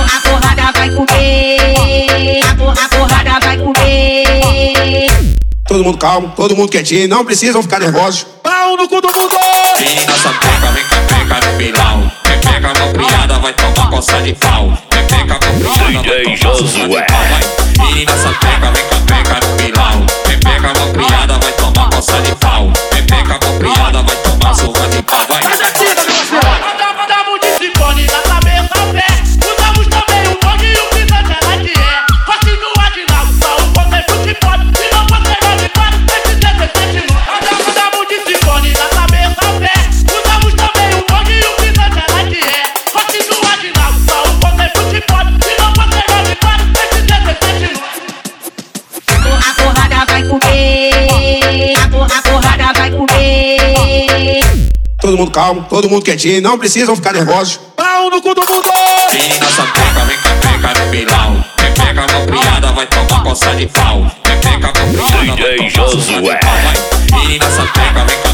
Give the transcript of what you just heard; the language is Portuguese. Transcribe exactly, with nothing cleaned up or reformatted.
A porrada vai comer, a por- a porrada vai comer. Todo mundo calmo, todo mundo quietinho, não precisam ficar nervosos. Pau no cu do mundo! Menina sapeca, vem cá, pega no pilão. Vem pega a mão criada, vai tomar coça de pau. Vem pega a mão criada, vai tomar surra de pau. Vai. Menina sapeca, vem cá, pega no pilão. Vem pega a mão criada, vai tomar coça de pau. Vem pega a mão criada, vai tomar surra de pau. Vai. Andamos de ciclone na cabeça ao pé. Usamos também o bonde e o pisante ela que é. Continua de lado, só o conceito que pode. Se não você não me faz, esse dezessete não. Andamos de ciclone na cabeça ao pé. Usamos também o bonde e o pisante ela que é. Continua de lado, só o conceito que pode. Se não você não me faz, esse dezessete não. A porrada vai comer, a por- a porrada vai comer. Todo mundo calmo, todo mundo quietinho, não precisam ficar nervosos. Pau no cu do mundo! Menina sapeca, vem cá, pega no pilão. Vem pega a mão criada, vai tomar coça de pau. Vem pega a mão criada, vai tomar surra de pau. Vai. Menina sapeca, vem cá,